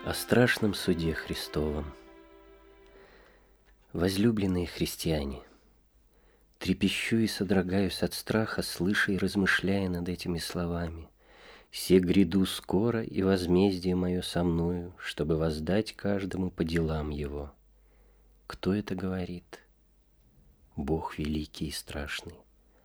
О страшном суде Христовом. Возлюбленные христиане, трепещу и содрогаюсь от страха, слыша и размышляя над этими словами. «Се гряду скоро, и возмездие мое со мною, чтобы воздать каждому по делам его». Кто это говорит? Бог великий и страшный.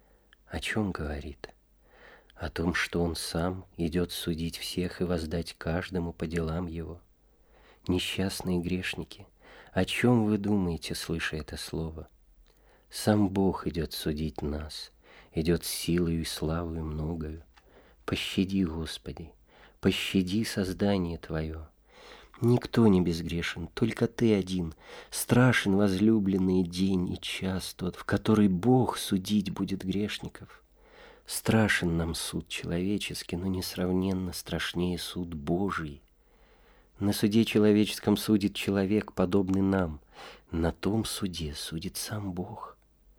О чем говорит? О том, что Он сам идет судить всех и воздать каждому по делам его. Несчастные грешники, о чем вы думаете, слыша это слово? Сам Бог идет судить нас, идет с силою и славою многою. Пощади, Господи, пощади создание Твое. Никто не безгрешен, только Ты один. Страшен возлюбленный день и час тот, в который Бог судить будет грешников. Страшен нам суд человеческий, но несравненно страшнее суд Божий. На суде человеческом судит человек, подобный нам. На том суде судит сам Бог.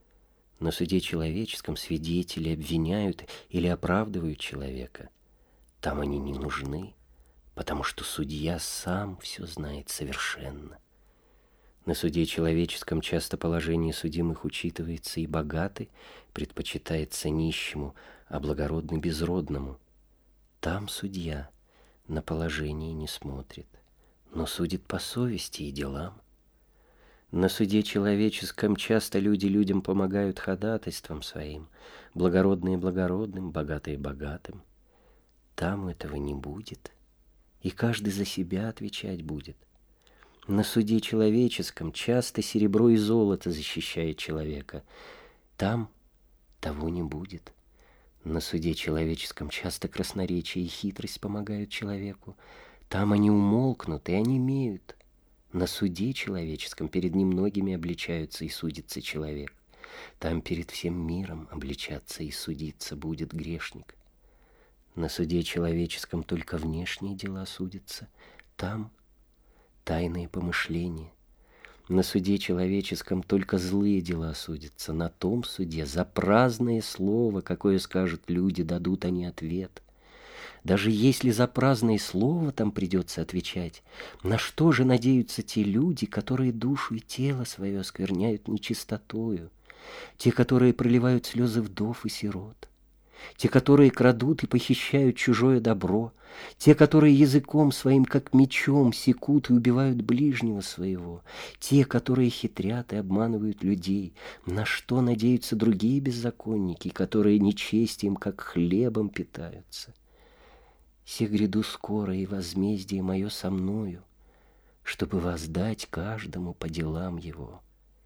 На суде человеческом свидетели обвиняют или оправдывают человека. Там они не нужны, потому что судья сам все знает совершенно. На суде человеческом часто положение судимых учитывается, и богатый предпочитается нищему, а благородный безродному. Там судья на положение не смотрит, но судит по совести и делам. На суде человеческом часто люди людям помогают ходатайством своим, благородные благородным, богатые богатым. Там этого не будет, и каждый за себя отвечать будет. На суде человеческом часто серебро и золото защищает человека. Там того не будет. На суде человеческом часто красноречие и хитрость помогают человеку. Там они умолкнут и онемеют. На суде человеческом перед немногими обличаются и судится человек. Там перед всем миром обличаться и судиться будет грешник. На суде человеческом только внешние дела судятся. Там тайные помышления. На суде человеческом только злые дела судятся. На том суде за праздное слово, какое скажут люди, дадут они ответ. Даже если за праздное слово там придется отвечать, на что же надеются те люди, которые душу и тело свое оскверняют нечистотою, те, которые проливают слезы вдов и сирот, те, которые крадут и похищают чужое добро, те, которые языком своим, как мечом, секут и убивают ближнего своего, те, которые хитрят и обманывают людей, на что надеются другие беззаконники, которые нечестием, как хлебом, питаются. Се гряду скоро, и возмездие мое со мною, чтобы воздать каждому по делам его.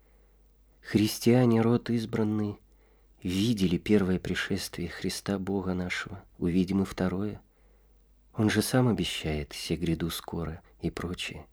Христиане, род избранный, видели первое пришествие Христа Бога нашего, увидим и второе. Он же сам обещает: «Се гряду скоро» и прочее.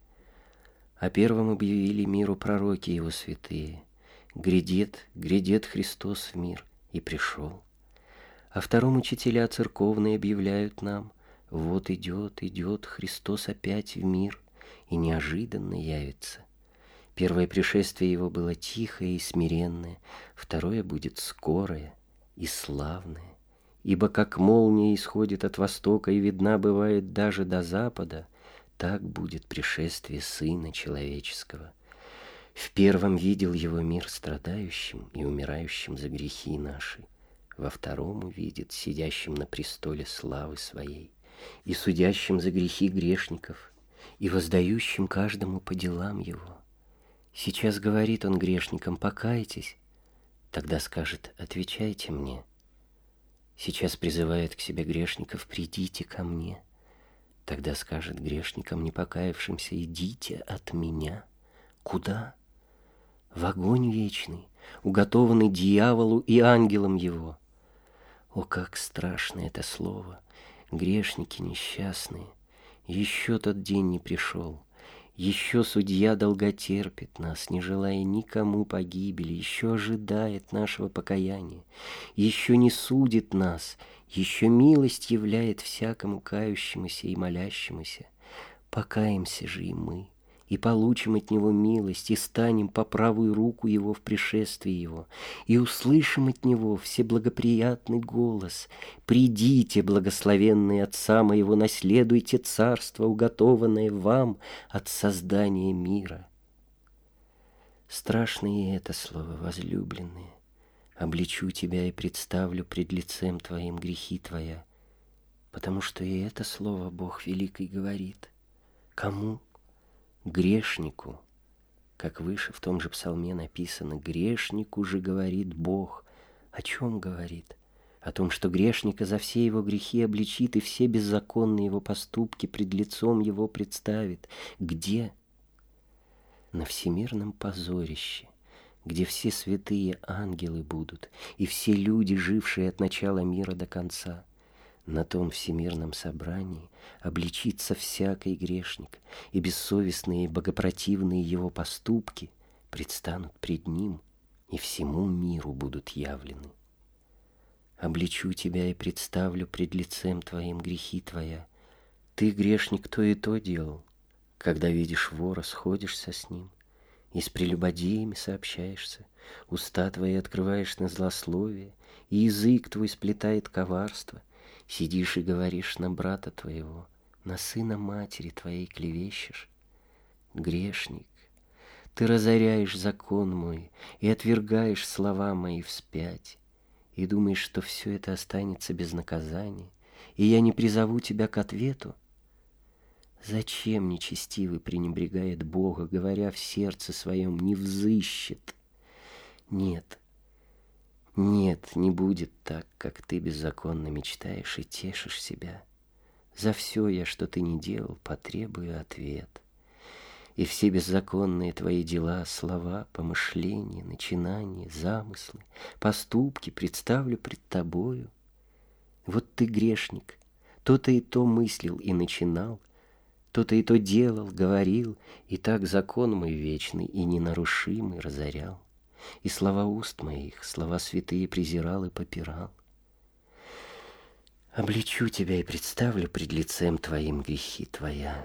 О первом объявили миру пророки его святые: «Грядет, грядет Христос в мир», и пришел. О втором учителя церковные объявляют нам: «Вот идет, идет Христос опять в мир, и неожиданно явится». Первое пришествие его было тихое и смиренное, второе будет скорое и славное. Ибо как молния исходит от востока и видна бывает даже до запада, так будет пришествие Сына Человеческого. В первом видел его мир страдающим и умирающим за грехи наши, во втором увидит сидящим на престоле славы своей и судящим за грехи грешников, и воздающим каждому по делам его. Сейчас говорит он грешникам: «Покайтесь», тогда скажет: «Отвечайте мне». Сейчас призывает к себе грешников: «Придите ко мне», тогда скажет грешникам, не покаявшимся: «Идите от меня». Куда? В огонь вечный, уготованный дьяволу и ангелам его. О, как страшно это слово! Грешники несчастные, еще тот день не пришел, еще судья долготерпит нас, не желая никому погибели, еще ожидает нашего покаяния, еще не судит нас, еще милость являет всякому кающемуся и молящемуся. Покаемся же и мы, и получим от Него милость, и станем по правую руку Его в пришествии Его, и услышим от Него всеблагоприятный голос: «Придите, благословенные Отца Моего, наследуйте царство, уготованное вам от создания мира». Страшно и это слово, возлюбленные. Обличу тебя и представлю пред лицем Твоим грехи Твоя. Потому что и это слово Бог Великий говорит. Кому? Грешнику. Как выше в том же псалме написано: грешнику же говорит Бог. О чем говорит? О том, что грешника за все его грехи обличит и все беззаконные его поступки пред лицом его представит. Где? На всемирном позорище, где все святые ангелы будут, и все люди, жившие от начала мира до конца. На том всемирном собрании обличится всякий грешник, и бессовестные и богопротивные его поступки предстанут пред ним, и всему миру будут явлены. Обличу тебя и представлю пред лицем твоим грехи твоя. Ты, грешник, то и то делал. Когда видишь вора, сходишься с ним, и с прелюбодеями сообщаешься, уста твои открываешь на злословие, и язык твой сплетает коварство. Сидишь и говоришь на брата твоего, на сына матери твоей клевещешь. Грешник, ты разоряешь закон мой и отвергаешь слова мои вспять, и думаешь, что все это останется без наказания, и я не призову тебя к ответу. Зачем нечестивый пренебрегает Бога, говоря в сердце своем: не взыщет? Нет, нет, не будет так, как ты беззаконно мечтаешь и тешишь себя. За все я, что ты не делал, потребую ответ. И все беззаконные твои дела, слова, помышления, начинания, замыслы, поступки представлю пред тобою. Вот ты, грешник, то-то и то мыслил и начинал, то-то и то делал, говорил, и так закон мой вечный и ненарушимый разорял, и слова уст моих, слова святые презирал и попирал. Обличу тебя и представлю пред лицем твоим грехи твоя.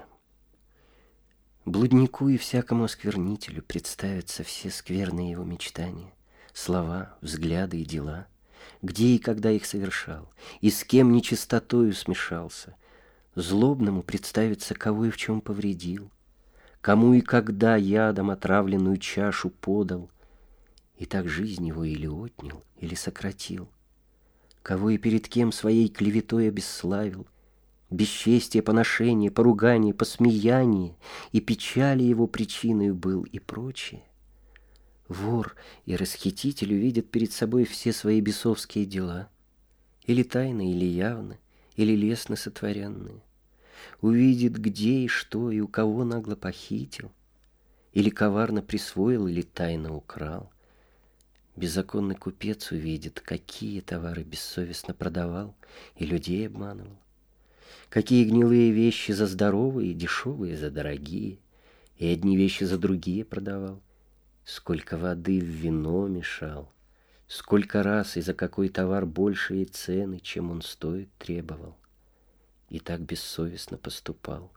Блуднику и всякому осквернителю представятся все скверные его мечтания, слова, взгляды и дела, где и когда их совершал, и с кем нечистотою смешался. Злобному представится, кого и в чем повредил, кому и когда ядом отравленную чашу подал, и так жизнь его или отнял, или сократил, кого и перед кем своей клеветой обесславил, бесчестие, поношение, поругание, посмеяние, и печали его причиною был, и прочее. Вор и расхититель увидят перед собой все свои бесовские дела, или тайно, или явно, или лестно сотворенные. Увидит, где и что, и у кого нагло похитил, или коварно присвоил, или тайно украл. Беззаконный купец увидит, какие товары бессовестно продавал и людей обманывал, какие гнилые вещи за здоровые, дешевые за дорогие, и одни вещи за другие продавал, сколько воды в вино мешал, сколько раз и за какой товар большие цены, чем он стоит, требовал, и так бессовестно поступал.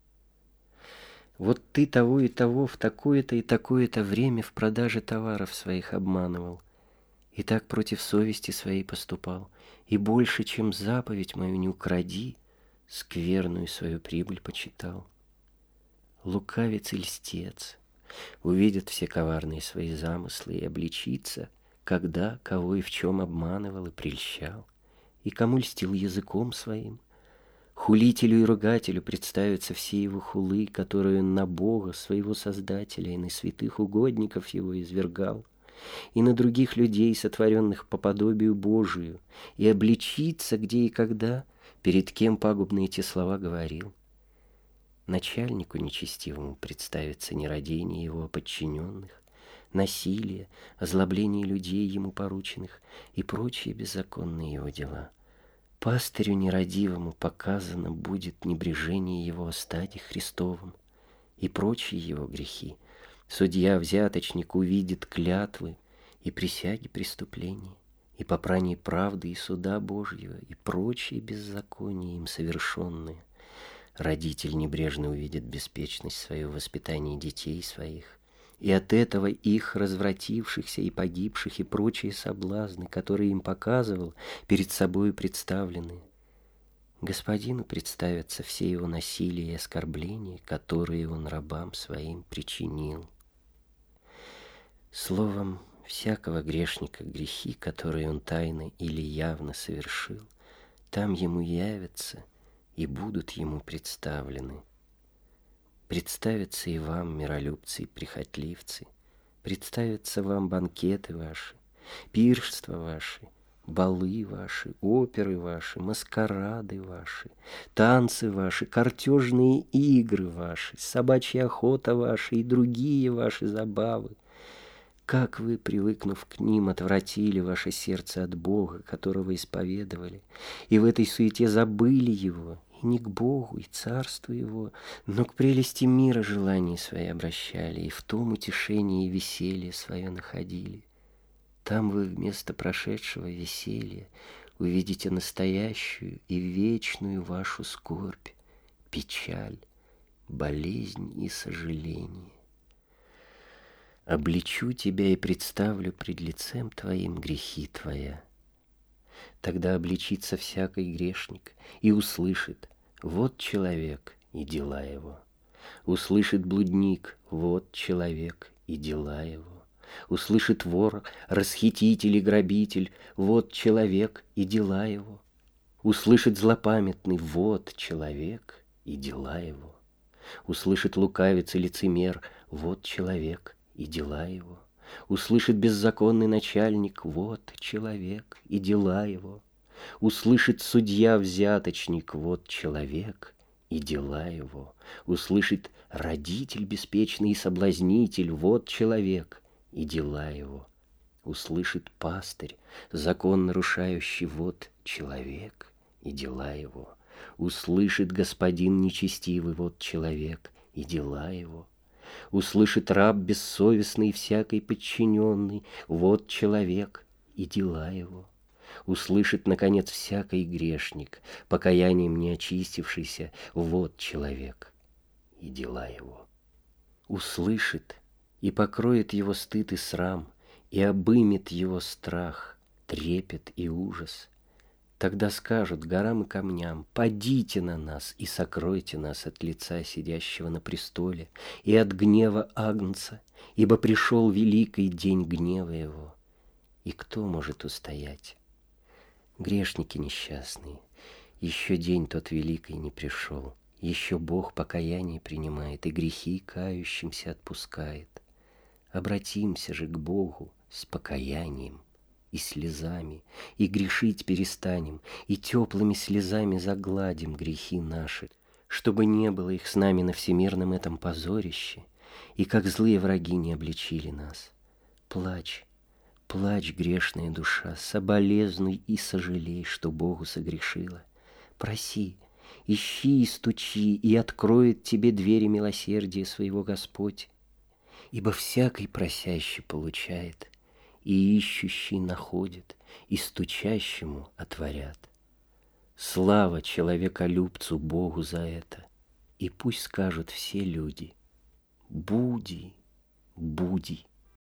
Вот ты того и того в такое-то и такое-то время в продаже товаров своих обманывал, и так против совести своей поступал, и больше, чем заповедь мою не укради, скверную свою прибыль почитал. Лукавец и льстец увидят все коварные свои замыслы и обличится, когда, кого и в чем обманывал и прельщал, и кому льстил языком своим. Хулителю и ругателю представятся все его хулы, которые он на Бога, своего Создателя, и на святых угодников его извергал, и на других людей, сотворенных по подобию Божию, и обличится, где и когда, перед кем пагубные те слова говорил. Начальнику нечестивому представится нерадение его подчиненных, насилие, озлобление людей ему порученных и прочие беззаконные его дела. Пастырю нерадивому показано будет небрежение его о стаде Христовом и прочие его грехи. Судья-взяточник увидит клятвы и присяги преступления, и попрание правды и суда Божьего, и прочие беззакония им совершенные. Родитель небрежно увидит беспечность свою в воспитании детей своих, и от этого их развратившихся и погибших и прочие соблазны, которые им показывал, перед собою представлены. Господину представятся все его насилия и оскорбления, которые он рабам своим причинил. Словом, всякого грешника грехи, которые он тайно или явно совершил, там ему явятся и будут ему представлены. Представятся и вам, миролюбцы и прихотливцы, представятся вам банкеты ваши, пиршества ваши, балы ваши, оперы ваши, маскарады ваши, танцы ваши, картежные игры ваши, собачья охота ваша и другие ваши забавы. Как вы, привыкнув к ним, отвратили ваше сердце от Бога, которого исповедовали, и в этой суете забыли Его, и не к Богу и Царству Его, но к прелести мира желания свои обращали, и в том утешение и веселье свое находили. Там вы вместо прошедшего веселья увидите настоящую и вечную вашу скорбь, печаль, болезнь и сожаление. Обличу тебя и представлю пред лицем твоим грехи твоя. Тогда обличится всякий грешник и услышит: вот человек и дела его. Услышит блудник: вот человек и дела его. Услышит вор, расхититель и грабитель: вот человек и дела его. Услышит злопамятный: вот человек и дела его. Услышит лукавец и лицемер: вот человек и дела его. Услышит беззаконный начальник: вот человек и дела его. Услышит судья-взяточник: вот человек и дела его. Услышит родитель беспечный и соблазнитель: вот человек и дела его. Услышит пастырь, закон нарушающий: вот человек и дела его. Услышит господин нечестивый: вот человек и дела его. Услышит раб бессовестный и всякий подчиненный: вот человек и дела его. Услышит, наконец, всякий грешник, покаянием не очистившийся: вот человек и дела его. Услышит, и покроет его стыд и срам, и обымет его страх, трепет и ужас. Тогда скажут горам и камням: падите на нас и сокройте нас от лица сидящего на престоле и от гнева Агнца, ибо пришел великий день гнева его. И кто может устоять? Грешники несчастные, еще день тот великий не пришел, еще Бог покаяние принимает и грехи кающимся отпускает. Обратимся же к Богу с покаянием и слезами, и грешить перестанем, и теплыми слезами загладим грехи наши, чтобы не было их с нами на всемирном этом позорище, и как злые враги не обличили нас. Плачь, плачь, грешная душа, соболезнуй и сожалей, что Богу согрешила. Проси, ищи и стучи, и откроет тебе двери милосердия своего Господь, ибо всякий просящий получает, и ищущий находит, и стучащему отворят. Слава человеколюбцу Богу за это, и пусть скажут все люди: буди, буди.